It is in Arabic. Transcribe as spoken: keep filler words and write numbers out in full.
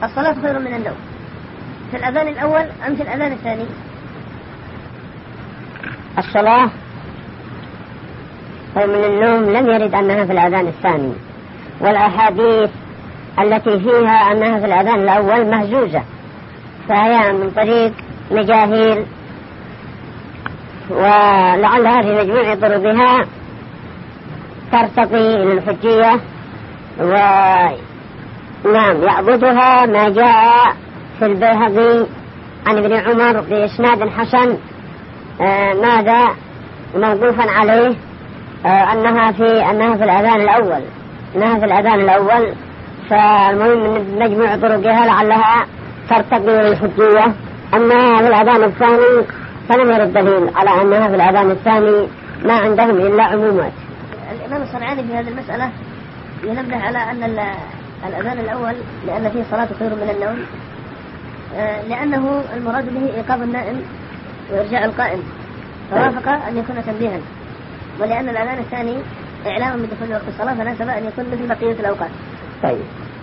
الصلاة خير من النوم في الأذان الأول أم في الأذان الثاني؟ الصلاة خير من النوم لم يرد أنها في الأذان الثاني، والأحاديث التي فيها أنها في الأذان الأول مهزوزة، فهي من طريق مجاهيل، ولعلها في مجموع طرقها ترتقي إلى الحجية، ونعم يعبدها ما جاء في البيهقي عن ابن عمر بإسناد حسن، آه ماذا موقوفا عليه، آه أنها في أنها في الأذان الأول أنها في الأذان الأول فالمهم من مجموع طرقها لعلها ترتقي إلى الحجية. أما في الأذان الثاني فلم يرد دليل على أنها في الأذان الثاني، ما عندهم إلا عمومات. الإمام الصنعاني في هذه المسألة ينبه على أن الأذان الأول لأن فيه صلاة خير من النوم، لأنه المراد به إيقاظ النائم وإرجاع القائم، فوافق أن يكون تنبيها، ولأن الأذان الثاني إعلام بدخول وقت الصلاة فناسب أن يكون مثل بقية الأوقات. طيب.